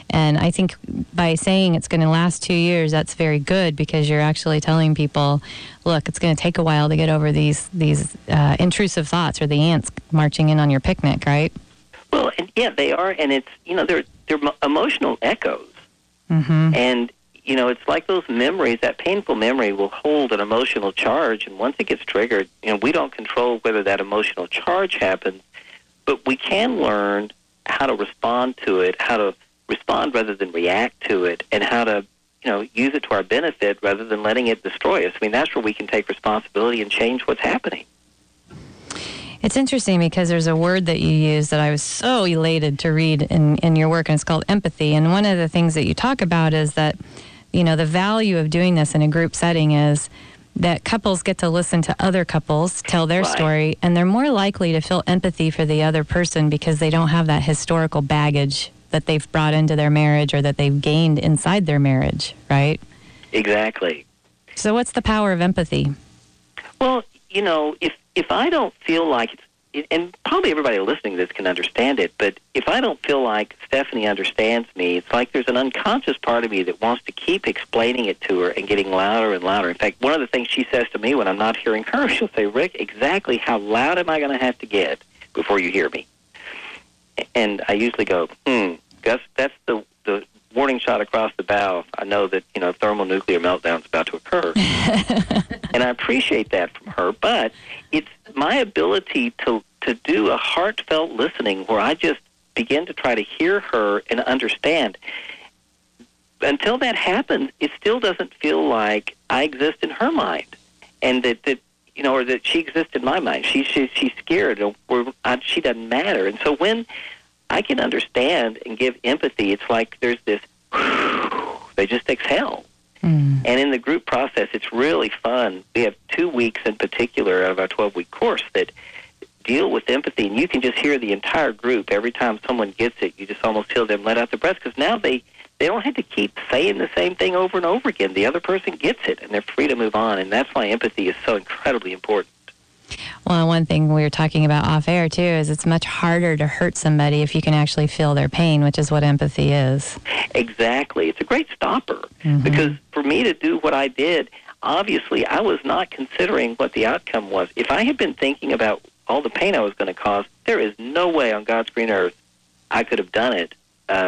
And I think by saying it's going to last 2 years, that's very good, because you're actually telling people, look, it's going to take a while to get over these intrusive thoughts, or the ants marching in on your picnic, right? Well, and yeah, they are, and it's, they're emotional echoes. Mm-hmm. And, it's like those memories, that painful memory will hold an emotional charge, and once it gets triggered, we don't control whether that emotional charge happens, but we can learn how to respond to it, how to respond rather than react to it, and how to, use it to our benefit rather than letting it destroy us. I mean, that's where we can take responsibility and change what's happening. It's interesting because there's a word that you use that I was so elated to read in your work, and it's called empathy. And one of the things that you talk about is that, the value of doing this in a group setting is that couples get to listen to other couples tell their story, and they're more likely to feel empathy for the other person because they don't have that historical baggage that they've brought into their marriage or that they've gained inside their marriage, right? Exactly. So what's the power of empathy? Well, if I don't feel like it's, and probably everybody listening to this can understand it, but if I don't feel like Stephanie understands me, it's like there's an unconscious part of me that wants to keep explaining it to her and getting louder and louder. In fact, one of the things she says to me when I'm not hearing her, she'll say, Rick, exactly how loud am I going to have to get before you hear me? And I usually go, that's the warning shot across the bow. I know that, thermonuclear meltdown is about to occur. And I appreciate that from her, but it's my ability to do a heartfelt listening where I just begin to try to hear her and understand. Until that happens, it still doesn't feel like I exist in her mind, and that or that she exists in my mind. She's scared, or she doesn't matter. And so when I can understand and give empathy, it's like there's this, they just exhale. And in the group process, it's really fun. We have 2 weeks in particular of our 12-week course that deal with empathy, and you can just hear the entire group. Every time someone gets it, you just almost feel them let out the breath, because now they don't have to keep saying the same thing over and over again. The other person gets it, and they're free to move on, and that's why empathy is so incredibly important. Well, one thing we were talking about off air, too, is it's much harder to hurt somebody if you can actually feel their pain, which is what empathy is. Exactly. It's a great stopper, because for me to do what I did, obviously I was not considering what the outcome was. If I had been thinking about all the pain I was going to cause, there is no way on God's green earth I could have done it.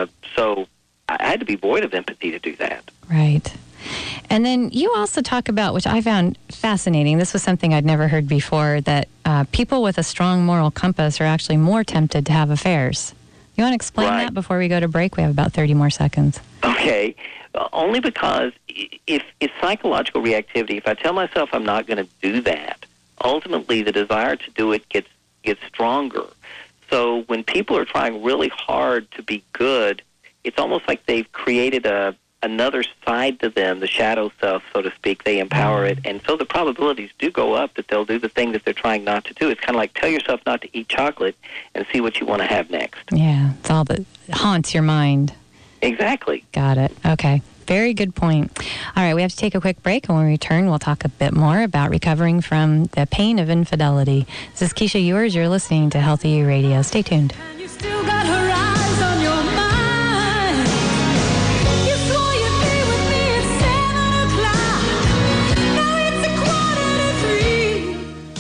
So I had to be void of empathy to do that. Right. And then you also talk about, which I found fascinating, this was something I'd never heard before, that people with a strong moral compass are actually more tempted to have affairs. You want to explain that before we go to break? We have about 30 more seconds. Okay. Only because if it's psychological reactivity, if I tell myself I'm not going to do that, ultimately the desire to do it gets stronger. So when people are trying really hard to be good, it's almost like they've created another side to them, the shadow self, so to speak. They empower it, and so the probabilities do go up that they'll do the thing that they're trying not to do. It's kind of like tell yourself not to eat chocolate and see what you want to have next. Yeah, it's all that haunts your mind. Exactly. Got it. Okay. Very good point. All right, we have to take a quick break, and when we return, we'll talk a bit more about recovering from the pain of infidelity. This is Keisha Ewers. You're listening to Healthy You Radio. Stay tuned. And you still got her eyes on your mind. You swore you'd be with me at 7 o'clock. Now it's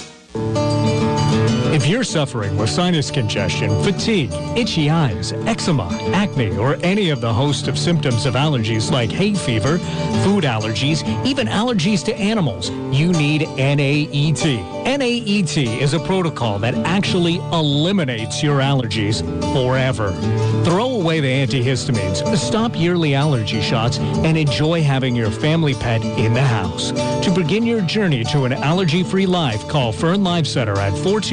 3:15. If you're suffering with sinus congestion, fatigue, itchy eyes, eczema, acne, or any of the host of symptoms of allergies like hay fever, food allergies, even allergies to animals, you need NAET. NAET is a protocol that actually eliminates your allergies forever. Throw away the antihistamines, stop yearly allergy shots, and enjoy having your family pet in the house. To begin your journey to an allergy-free life, call Fern Life Center at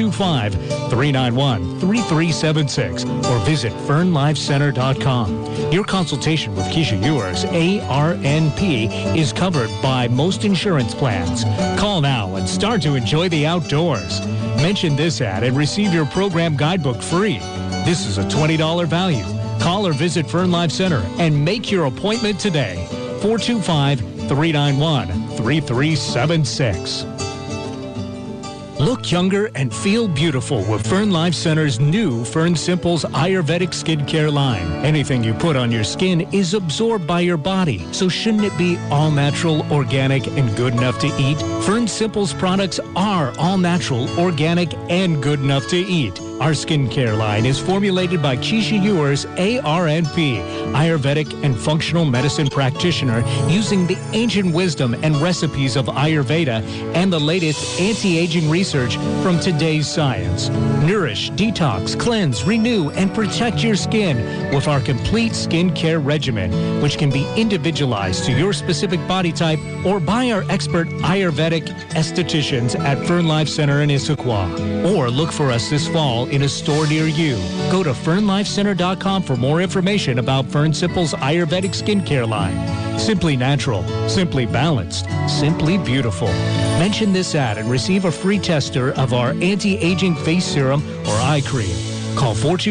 425-391-3376 or visit fernlifecenter.com. Your consultation with Keisha Ewers, ARNP, is covered by most insurance plans. Call now and start to enjoy the outdoors. Mention this ad and receive your program guidebook free. This is a $20 value. Call or visit Fern Life Center and make your appointment today. 425-391-3376. Look younger and feel beautiful with Fern Life Center's new Fern Simples Ayurvedic skincare line. Anything you put on your skin is absorbed by your body, so shouldn't it be all natural, organic, and good enough to eat? Fern Simples products are all natural, organic, and good enough to eat. Our skincare line is formulated by Keisha Ewers, ARNP, Ayurvedic and functional medicine practitioner, using the ancient wisdom and recipes of Ayurveda and the latest anti-aging research from today's science. Nourish, detox, cleanse, renew, and protect your skin with our complete skincare regimen, which can be individualized to your specific body type or by our expert Ayurvedic estheticians at Fern Life Center in Issaquah. Or look for us this fall in a store near you. Go to fernlifecenter.com for more information about Fern Simples Ayurvedic skincare line. Simply natural, simply balanced, simply beautiful. Mention this ad and receive a free tester of our anti-aging face serum or eye cream. Call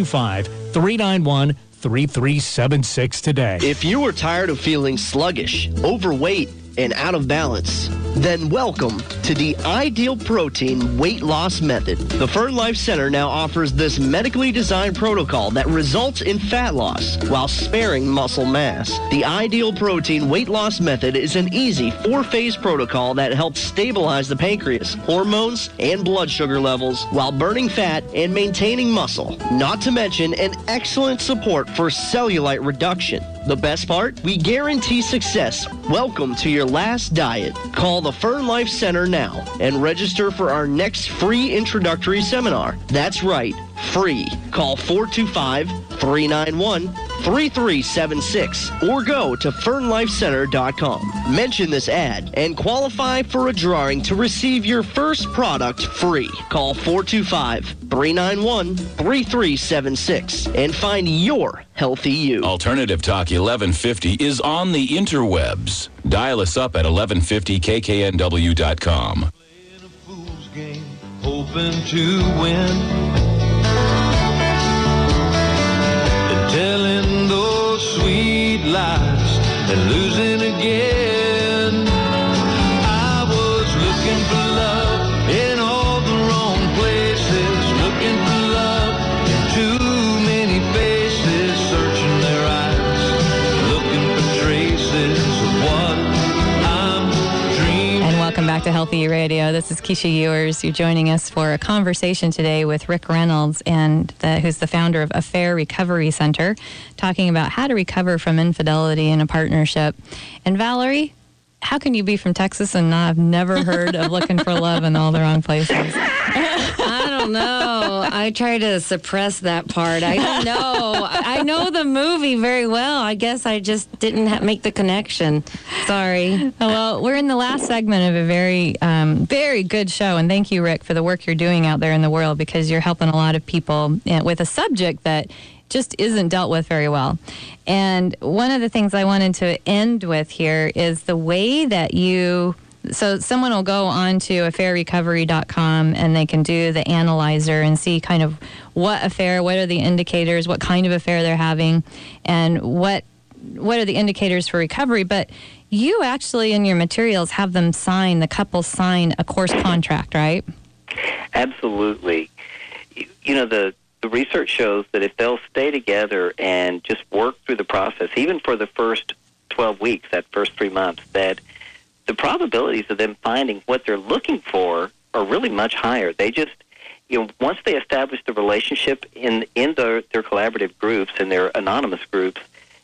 425-391-3376 today. If you are tired of feeling sluggish, overweight, and out of balance, then welcome to the Ideal Protein Weight Loss Method. The Fern Life Center now offers this medically designed protocol that results in fat loss while sparing muscle mass. The Ideal Protein Weight Loss Method is an easy 4-phase protocol that helps stabilize the pancreas, hormones, and blood sugar levels while burning fat and maintaining muscle. Not to mention an excellent support for cellulite reduction. The best part? We guarantee success. Welcome to your last diet. Call the Fern Life Center now and register for our next free introductory seminar. That's right, free. Call 425-391-3376 or go to fernlifecenter.com. Mention this ad and qualify for a drawing to receive your first product free. Call 425-391-3376 and find your healthy you. Alternative Talk 1150 is on the interwebs. Dial us up at 1150kknw.com. Hoping to win, and telling those sweet lies and losing again. I was looking for love in all the wrong places, looking for love in too many faces, searching their eyes, looking for traces of what I'm dreaming. And welcome back to Healthy You Radio. This is Keisha Ewers. You're joining us for a conversation today with Rick Reynolds, who's the founder of Affair Recovery Center, talking about how to recover from infidelity in a partnership. And Valerie, how can you be from Texas and not have never heard of looking for love in all the wrong places? I don't know. I try to suppress that part. I don't know. I know the movie very well. I guess I just didn't make the connection. Sorry. Well, we're in the last segment of a very, very good show. And thank you, Rick, for the work you're doing out there in the world, because you're helping a lot of people with a subject that just isn't dealt with very well. And one of the things I wanted to end with here is the way that so someone will go on to affairrecovery.com and they can do the analyzer and see kind of what are the indicators, what kind of affair they're having, and what are the indicators for recovery. But you actually, in your materials, have them the couple sign a course contract, right? Absolutely. You know, the research shows that if they'll stay together and just work through the process, even for the first 12 weeks, that first 3 months, that the probabilities of them finding what they're looking for are really much higher. They just, once they establish the relationship in their collaborative groups and their anonymous groups,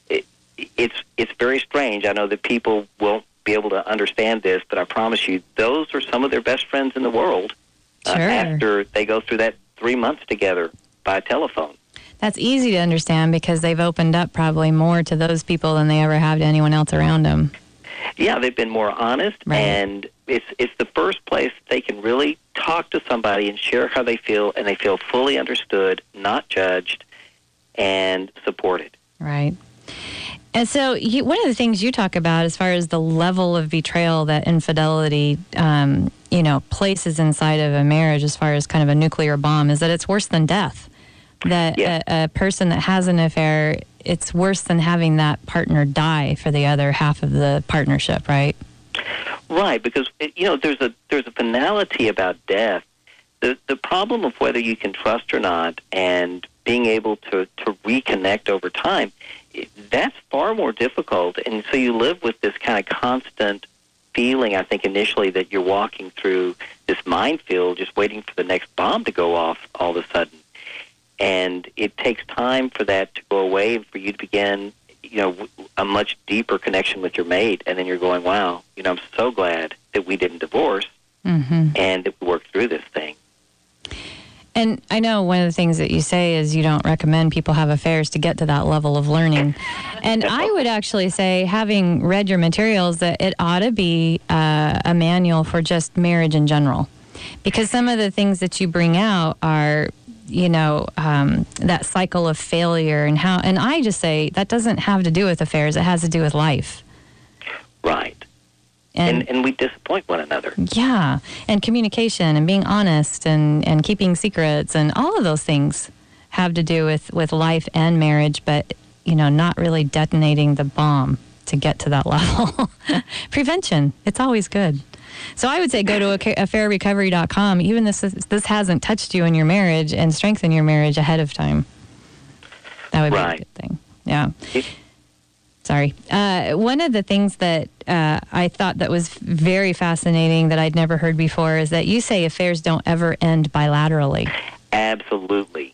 it's very strange. I know that people won't be able to understand this, but I promise you, those are some of their best friends in the world after they go through that 3 months together by telephone. That's easy to understand because they've opened up probably more to those people than they ever have to anyone else around them. Yeah, they've been more honest, and it's the first place they can really talk to somebody and share how they feel, and they feel fully understood, not judged, and supported. Right. And so one of the things you talk about as far as the level of betrayal that infidelity, places inside of a marriage as far as kind of a nuclear bomb is that it's worse than death. That a person that has an affair, it's worse than having that partner die for the other half of the partnership, right? Right, because there's a finality about death the problem of whether you can trust or not and being able to reconnect over time, that's far more difficult. And so you live with this kind of constant feeling, I think, initially that you're walking through this minefield just waiting for the next bomb to go off all of a sudden. And it takes time for that to go away and for you to begin, a much deeper connection with your mate. And then you're going, wow, I'm so glad that we didn't divorce and that we worked through this thing. And I know one of the things that you say is you don't recommend people have affairs to get to that level of learning. And I would actually say, having read your materials, that it ought to be a manual for just marriage in general. Because some of the things that you bring out are, that cycle of failure and how, and I just say that doesn't have to do with affairs. It has to do with life. Right. And we disappoint one another. Yeah. And communication and being honest and keeping secrets and all of those things have to do with life and marriage, but, not really detonating the bomb to get to that level. Prevention. It's always good. So I would say go to affairrecovery.com, even this hasn't touched you in your marriage, and strengthen your marriage ahead of time. That would be a good thing. Yeah. Sorry. One of the things that I thought that was very fascinating that I'd never heard before is that you say affairs don't ever end bilaterally. Absolutely.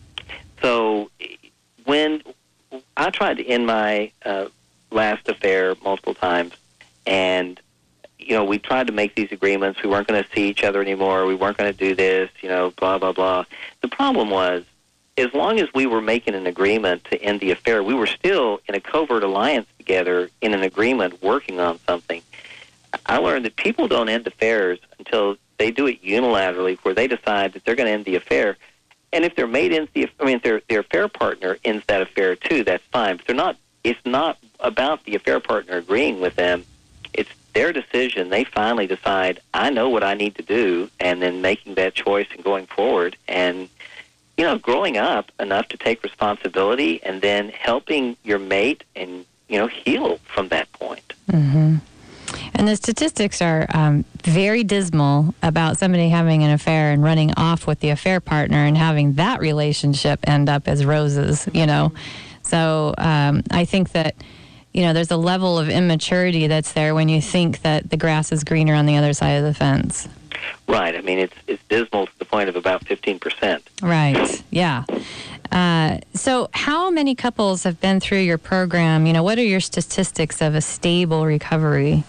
So when I tried to end my last affair multiple times, and we tried to make these agreements. We weren't going to see each other anymore. We weren't going to do this, blah, blah, blah. The problem was, as long as we were making an agreement to end the affair, we were still in a covert alliance together in an agreement working on something. I learned that people don't end affairs until they do it unilaterally, where they decide that they're going to end the affair. And if their mate ends if their affair partner ends that affair too, that's fine. But it's not about the affair partner agreeing with them. It's their decision. They finally decide, I know what I need to do, and then making that choice and going forward. And growing up enough to take responsibility and then helping your mate and, heal from that point. Mm-hmm. And the statistics are very dismal about somebody having an affair and running off with the affair partner and having that relationship end up as roses, So I think that, there's a level of immaturity that's there when you think that the grass is greener on the other side of the fence. Right. I mean, it's dismal to the point of about 15%. Right. Yeah. So how many couples have been through your program? What are your statistics of a stable recovery?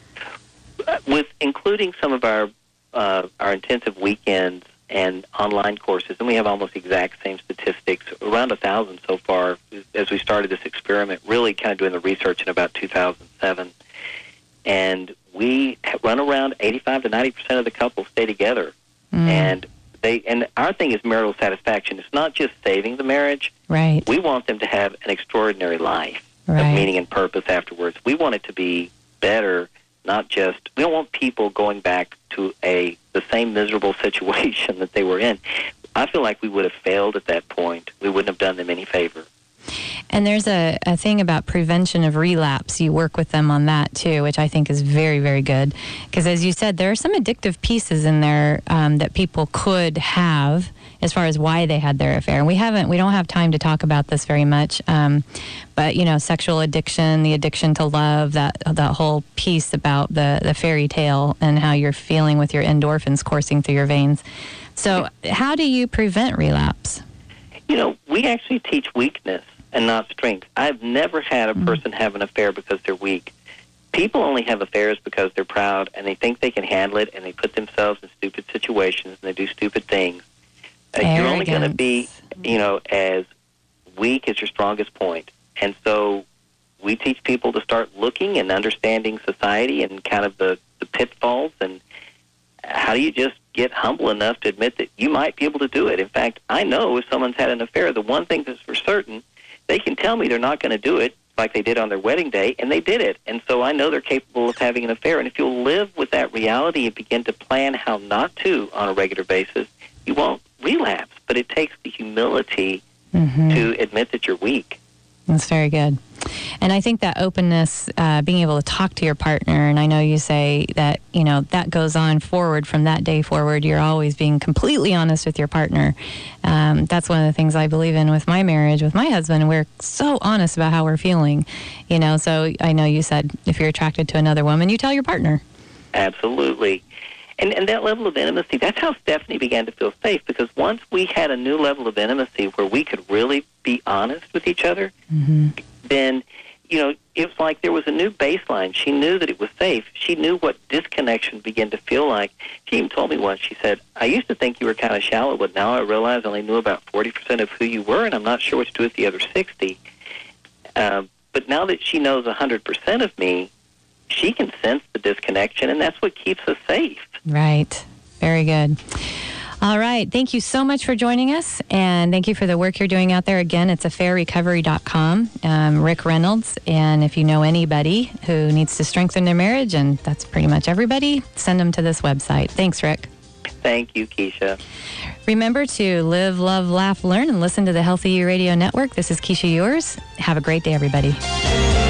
With including some of our intensive weekends and online courses, and we have almost exact same statistics, around 1,000 so far as we started this experiment, really kind of doing the research in about 2007. And we run around 85 to 90% of the couples stay together. And our thing is marital satisfaction. It's not just saving the marriage. Right. We want them to have an extraordinary life of meaning and purpose afterwards. We want it to be better, not just, we don't want people going back to the same miserable situation that they were in. I feel like we would have failed at that point. We wouldn't have done them any favor. And there's a thing about prevention of relapse. You work with them on that, too, which I think is very, very good. Because as you said, there are some addictive pieces in there that people could have as far as why they had their affair. And we don't have time to talk about this very much. But, sexual addiction, the addiction to love, that whole piece about the fairy tale and how you're feeling with your endorphins coursing through your veins. So how do you prevent relapse? We actually teach weakness and not strength. I've never had a person have an affair because they're weak. People only have affairs because they're proud and they think they can handle it, and they put themselves in stupid situations and they do stupid things. You're only going to be, as weak as your strongest point. And so we teach people to start looking and understanding society and kind of the pitfalls, and how do you just get humble enough to admit that you might be able to do it. In fact, I know if someone's had an affair, the one thing that's for certain, they can tell me they're not going to do it like they did on their wedding day, and they did it. And so I know they're capable of having an affair. And if you'll live with that reality and begin to plan how not to on a regular basis, you won't relapse. But it takes the humility to admit that you're weak. That's very good. And I think that openness, being able to talk to your partner, and I know you say that, that goes on forward from that day forward. You're always being completely honest with your partner. That's one of the things I believe in with my marriage, with my husband. We're so honest about how we're feeling, So I know you said if you're attracted to another woman, you tell your partner. Absolutely. And that level of intimacy, that's how Stephanie began to feel safe, because once we had a new level of intimacy where we could really be honest with each other, then, it was like there was a new baseline. She knew that it was safe. She knew what disconnection began to feel like. She even told me once, she said, I used to think you were kind of shallow, but now I realize I only knew about 40% of who you were, and I'm not sure what to do with the other 60. But now that she knows 100% of me, she can sense the disconnection, and that's what keeps us safe. Right. Very good. All right. Thank you so much for joining us, and thank you for the work you're doing out there. Again, it's affairrecovery.com. Rick Reynolds, and if you know anybody who needs to strengthen their marriage, and that's pretty much everybody, send them to this website. Thanks, Rick. Thank you, Keisha. Remember to live, love, laugh, learn, and listen to the Healthy You Radio Network. This is Keisha Yours. Have a great day, everybody.